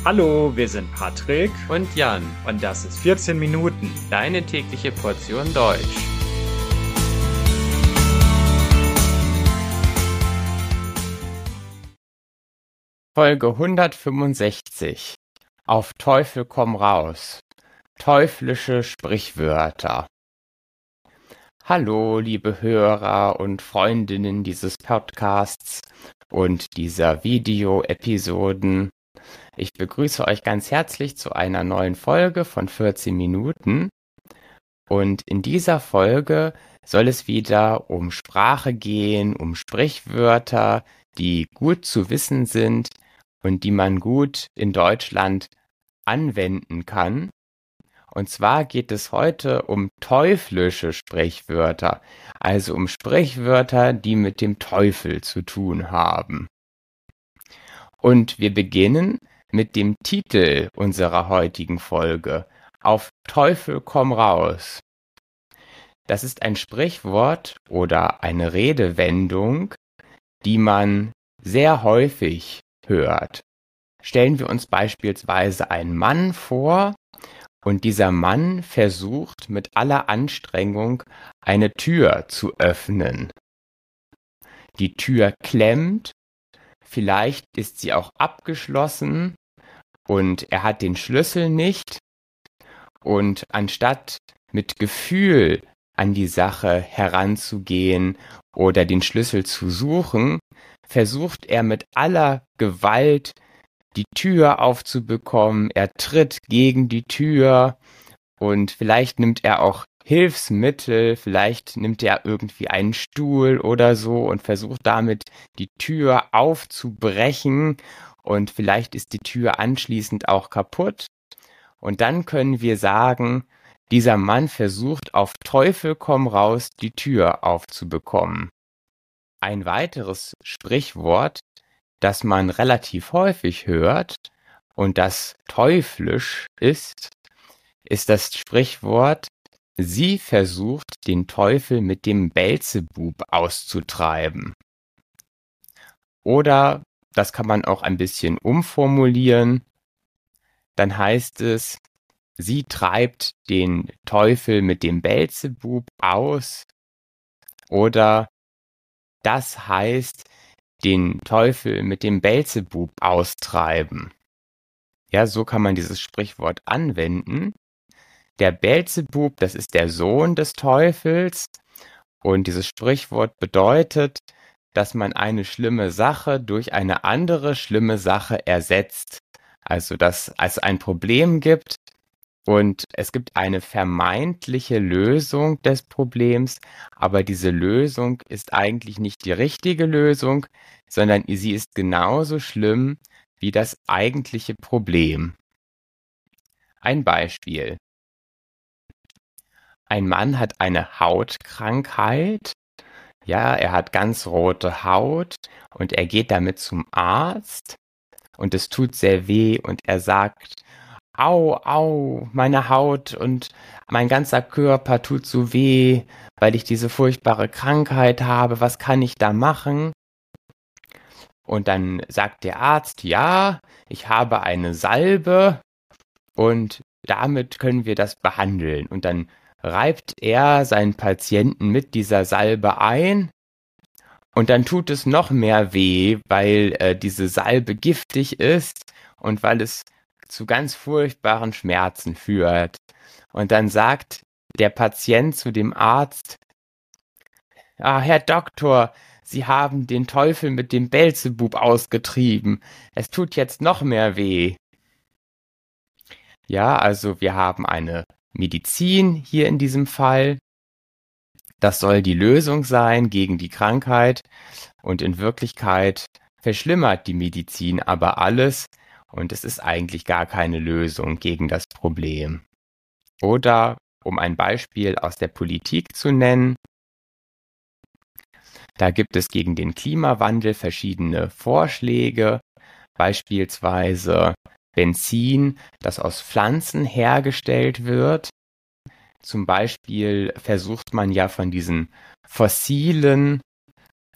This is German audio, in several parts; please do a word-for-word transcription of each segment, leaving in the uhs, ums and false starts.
Hallo, wir sind Patrick und Jan und das ist vierzehn Minuten, deine tägliche Portion Deutsch. Folge hundertfünfundsechzig. Auf Teufel komm raus. Teuflische Sprichwörter. Hallo, liebe Hörer und Freundinnen dieses Podcasts und dieser Video-Episoden. Ich begrüße euch ganz herzlich zu einer neuen Folge von vierzehn Minuten. Und in dieser Folge soll es wieder um Sprache gehen, um Sprichwörter, die gut zu wissen sind und die man gut in Deutschland anwenden kann. Und zwar geht es heute um teuflische Sprichwörter, also um Sprichwörter, die mit dem Teufel zu tun haben. Und wir beginnen mit dem Titel unserer heutigen Folge, Auf Teufel komm raus. Das ist ein Sprichwort oder eine Redewendung, die man sehr häufig hört. Stellen wir uns beispielsweise einen Mann vor und dieser Mann versucht mit aller Anstrengung eine Tür zu öffnen. Die Tür klemmt, vielleicht ist sie auch abgeschlossen und er hat den Schlüssel nicht und anstatt mit Gefühl an die Sache heranzugehen oder den Schlüssel zu suchen, versucht er mit aller Gewalt die Tür aufzubekommen, er tritt gegen die Tür und vielleicht nimmt er auch Hilfsmittel, vielleicht nimmt er irgendwie einen Stuhl oder so und versucht damit die Tür aufzubrechen und vielleicht ist die Tür anschließend auch kaputt. Und dann können wir sagen, dieser Mann versucht auf Teufel komm raus die Tür aufzubekommen. Ein weiteres Sprichwort, das man relativ häufig hört und das teuflisch ist, ist das Sprichwort, sie versucht den Teufel mit dem Beelzebub auszutreiben. Oder, das kann man auch ein bisschen umformulieren, dann heißt es, sie treibt den Teufel mit dem Beelzebub aus. Oder, das heißt, den Teufel mit dem Beelzebub austreiben. Ja, so kann man dieses Sprichwort anwenden. Der Beelzebub, das ist der Sohn des Teufels und dieses Sprichwort bedeutet, dass man eine schlimme Sache durch eine andere schlimme Sache ersetzt. Also, dass es ein Problem gibt und es gibt eine vermeintliche Lösung des Problems, aber diese Lösung ist eigentlich nicht die richtige Lösung, sondern sie ist genauso schlimm wie das eigentliche Problem. Ein Beispiel. Ein Mann hat eine Hautkrankheit, ja, er hat ganz rote Haut und er geht damit zum Arzt und es tut sehr weh und er sagt, au, au, meine Haut und mein ganzer Körper tut so weh, weil ich diese furchtbare Krankheit habe, was kann ich da machen? Und dann sagt der Arzt, ja, ich habe eine Salbe und damit können wir das behandeln. Und dann reibt er seinen Patienten mit dieser Salbe ein und dann tut es noch mehr weh, weil äh, diese Salbe giftig ist und weil es zu ganz furchtbaren Schmerzen führt. Und dann sagt der Patient zu dem Arzt, ah, Herr Doktor, Sie haben den Teufel mit dem Beelzebub ausgetrieben. Es tut jetzt noch mehr weh. Ja, also wir haben eine Medizin hier in diesem Fall. Das soll die Lösung sein gegen die Krankheit. Und in Wirklichkeit verschlimmert die Medizin aber alles. Und es ist eigentlich gar keine Lösung gegen das Problem. Oder, um ein Beispiel aus der Politik zu nennen, da gibt es gegen den Klimawandel verschiedene Vorschläge, beispielsweise Benzin, das aus Pflanzen hergestellt wird. Zum Beispiel versucht man ja von diesen fossilen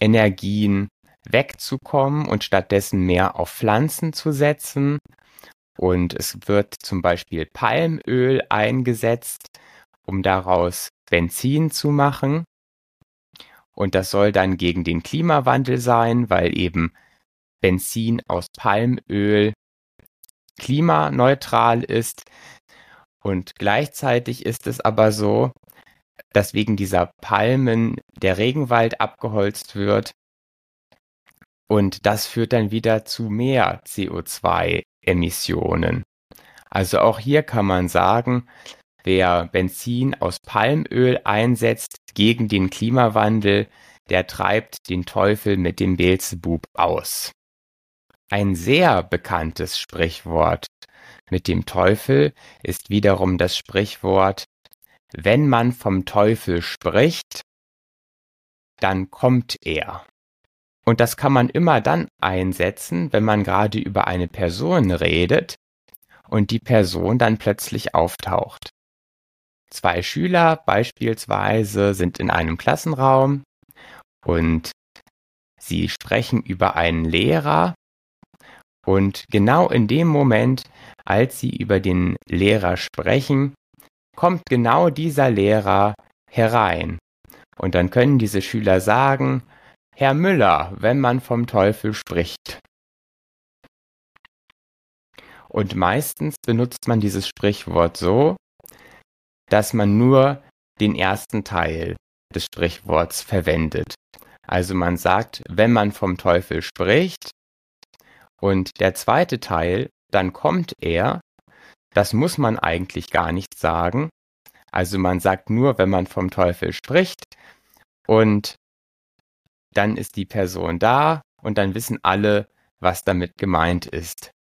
Energien wegzukommen und stattdessen mehr auf Pflanzen zu setzen. und es wird zum Beispiel Palmöl eingesetzt, um daraus Benzin zu machen. Und das soll dann gegen den Klimawandel sein, weil eben Benzin aus Palmöl klimaneutral ist. Und gleichzeitig ist es aber so, dass wegen dieser Palmen der Regenwald abgeholzt wird. Und das führt dann wieder zu mehr C O zwei Emissionen. Also auch hier kann man sagen, wer Benzin aus Palmöl einsetzt gegen den Klimawandel, der treibt den Teufel mit dem Beelzebub aus. Ein sehr bekanntes Sprichwort mit dem Teufel ist wiederum das Sprichwort: Wenn man vom Teufel spricht, dann kommt er. Und das kann man immer dann einsetzen, wenn man gerade über eine Person redet und die Person dann plötzlich auftaucht. Zwei Schüler beispielsweise sind in einem Klassenraum und sie sprechen über einen Lehrer, und genau in dem Moment, als sie über den Lehrer sprechen, kommt genau dieser Lehrer herein. Und dann können diese Schüler sagen: Herr Müller, wenn man vom Teufel spricht. Und meistens benutzt man dieses Sprichwort so, dass man nur den ersten Teil des Sprichworts verwendet. Also man sagt, wenn man vom Teufel spricht, und der zweite Teil, dann kommt er, das muss man eigentlich gar nicht sagen. Also man sagt nur, wenn man vom Teufel spricht, und dann ist die Person da und dann wissen alle, was damit gemeint ist.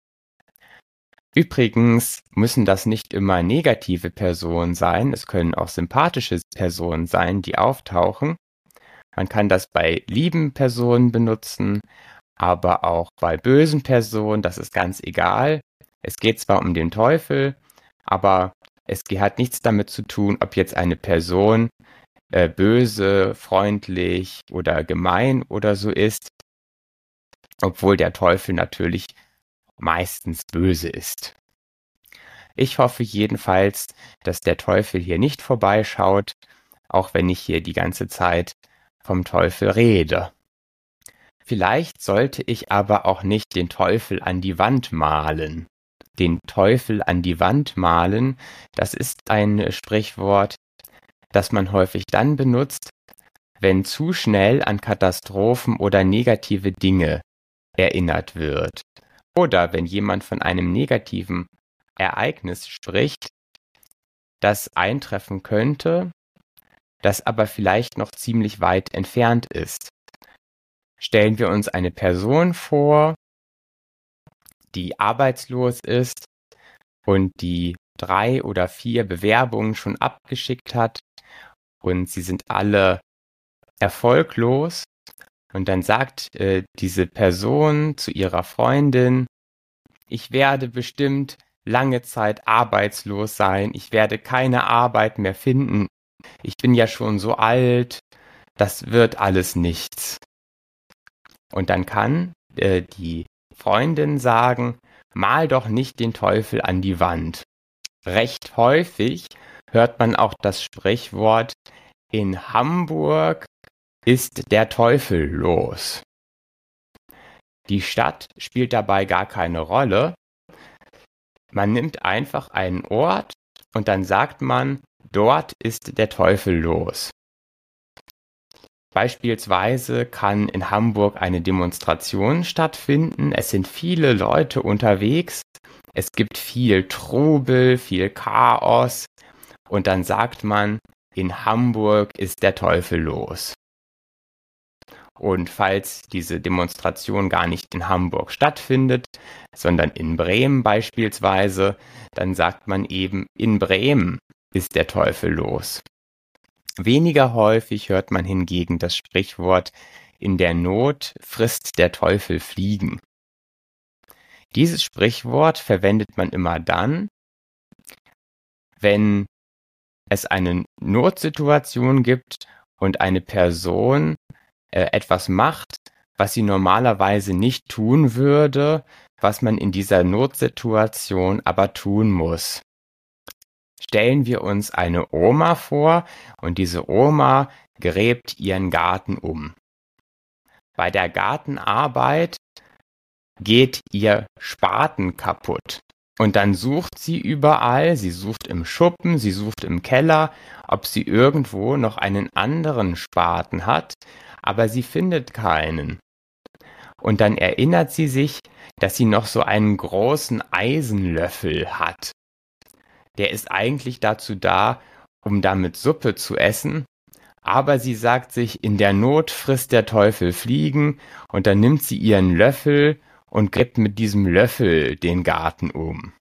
Übrigens müssen das nicht immer negative Personen sein, es können auch sympathische Personen sein, die auftauchen. Man kann das bei lieben Personen benutzen, aber auch bei bösen Personen, das ist ganz egal. Es geht zwar um den Teufel, aber es hat nichts damit zu tun, ob jetzt eine Person äh, böse, freundlich oder gemein oder so ist, obwohl der Teufel natürlich meistens böse ist. Ich hoffe jedenfalls, dass der Teufel hier nicht vorbeischaut, auch wenn ich hier die ganze Zeit vom Teufel rede. Vielleicht sollte ich aber auch nicht den Teufel an die Wand malen. Den Teufel an die Wand malen, das ist ein Sprichwort, das man häufig dann benutzt, wenn zu schnell an Katastrophen oder negative Dinge erinnert wird. Oder wenn jemand von einem negativen Ereignis spricht, das eintreffen könnte, das aber vielleicht noch ziemlich weit entfernt ist. Stellen wir uns eine Person vor, die arbeitslos ist und die drei oder vier Bewerbungen schon abgeschickt hat und sie sind alle erfolglos, und dann sagt äh, diese Person zu ihrer Freundin: Ich werde bestimmt lange Zeit arbeitslos sein, ich werde keine Arbeit mehr finden, ich bin ja schon so alt, das wird alles nichts. Und dann kann äh, die Freundin sagen: Mal doch nicht den Teufel an die Wand. Recht häufig hört man auch das Sprichwort: In Hamburg ist der Teufel los. Die Stadt spielt dabei gar keine Rolle. Man nimmt einfach einen Ort und dann sagt man: Dort ist der Teufel los. Beispielsweise kann in Hamburg eine Demonstration stattfinden. Es sind viele Leute unterwegs. Es gibt viel Trubel, viel Chaos. Und dann sagt man: In Hamburg ist der Teufel los. Und falls diese Demonstration gar nicht in Hamburg stattfindet, sondern in Bremen beispielsweise, dann sagt man eben: In Bremen ist der Teufel los. Weniger häufig hört man hingegen das Sprichwort: In der Not frisst der Teufel Fliegen. Dieses Sprichwort verwendet man immer dann, wenn es eine Notsituation gibt und eine Person äh, etwas macht, was sie normalerweise nicht tun würde, was man in dieser Notsituation aber tun muss. Stellen wir uns eine Oma vor und diese Oma gräbt ihren Garten um. Bei der Gartenarbeit geht ihr Spaten kaputt. Und dann sucht sie überall, sie sucht im Schuppen, sie sucht im Keller, ob sie irgendwo noch einen anderen Spaten hat, aber sie findet keinen. Und dann erinnert sie sich, dass sie noch so einen großen Eisenlöffel hat. Der ist eigentlich dazu da, um damit Suppe zu essen, aber sie sagt sich, in der Not frisst der Teufel Fliegen, und dann nimmt sie ihren Löffel und gräbt mit diesem Löffel den Garten um.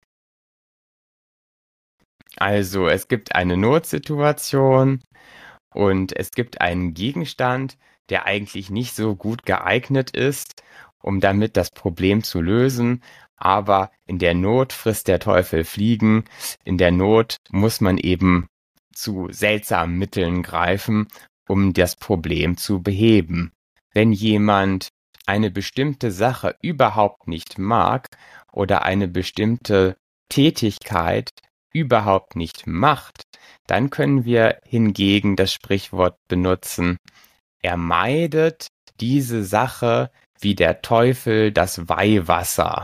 Also es gibt eine Notsituation und es gibt einen Gegenstand, der eigentlich nicht so gut geeignet ist, um damit das Problem zu lösen, aber in der Not frisst der Teufel Fliegen, in der Not muss man eben zu seltsamen Mitteln greifen, um das Problem zu beheben. Wenn jemand eine bestimmte Sache überhaupt nicht mag oder eine bestimmte Tätigkeit überhaupt nicht macht, dann können wir hingegen das Sprichwort benutzen: Er meidet diese Sache wie der Teufel das Weihwasser.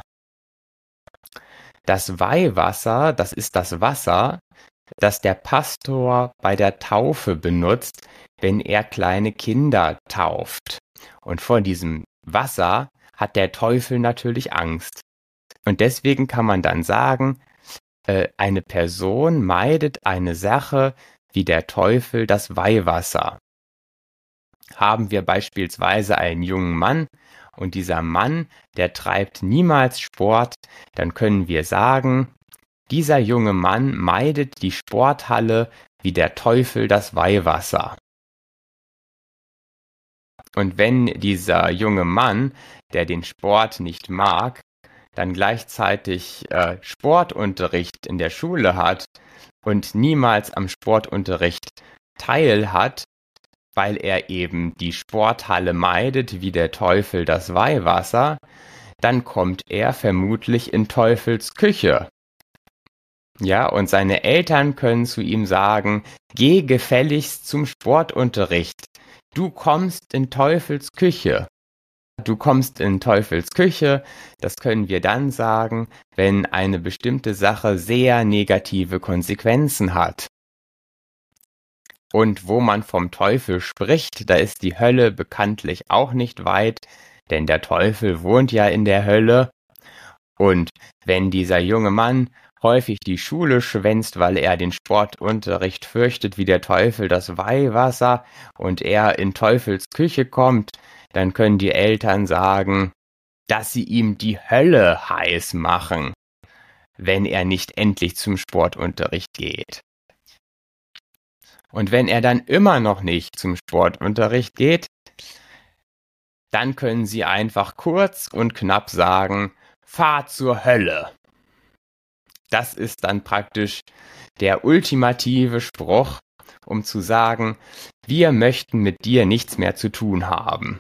Das Weihwasser, das ist das Wasser, das der Pastor bei der Taufe benutzt, wenn er kleine Kinder tauft. Und vor diesem Wasser hat der Teufel natürlich Angst. Und deswegen kann man dann sagen, äh, eine Person meidet eine Sache wie der Teufel das Weihwasser. Haben wir beispielsweise einen jungen Mann und dieser Mann, der treibt niemals Sport, dann können wir sagen, dieser junge Mann meidet die Sporthalle wie der Teufel das Weihwasser. Und wenn dieser junge Mann, der den Sport nicht mag, dann gleichzeitig äh, Sportunterricht in der Schule hat und niemals am Sportunterricht teil hat, weil er eben die Sporthalle meidet wie der Teufel das Weihwasser, dann kommt er vermutlich in Teufels Küche. Ja, und seine Eltern können zu ihm sagen, geh gefälligst zum Sportunterricht. Du kommst in Teufels Küche. Du kommst in Teufels Küche, das können wir dann sagen, wenn eine bestimmte Sache sehr negative Konsequenzen hat. Und wo man vom Teufel spricht, da ist die Hölle bekanntlich auch nicht weit, denn der Teufel wohnt ja in der Hölle. Und wenn dieser junge Mann häufig die Schule schwänzt, weil er den Sportunterricht fürchtet wie der Teufel das Weihwasser und er in Teufels Küche kommt, dann können die Eltern sagen, dass sie ihm die Hölle heiß machen, wenn er nicht endlich zum Sportunterricht geht. Und wenn er dann immer noch nicht zum Sportunterricht geht, dann können sie einfach kurz und knapp sagen, fahr zur Hölle. Das ist dann praktisch der ultimative Spruch, um zu sagen, wir möchten mit dir nichts mehr zu tun haben.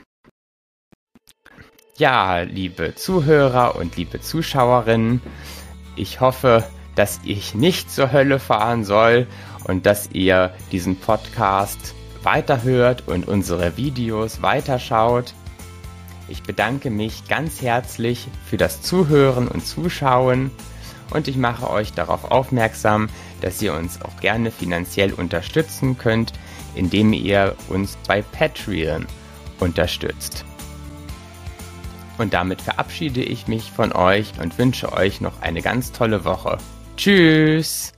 Ja, liebe Zuhörer und liebe Zuschauerinnen, ich hoffe, dass ich nicht zur Hölle fahren soll und dass ihr diesen Podcast weiterhört und unsere Videos weiterschaut. Ich bedanke mich ganz herzlich für das Zuhören und Zuschauen und ich mache euch darauf aufmerksam, dass ihr uns auch gerne finanziell unterstützen könnt, indem ihr uns bei Patreon unterstützt. Und damit verabschiede ich mich von euch und wünsche euch noch eine ganz tolle Woche. Tschüss!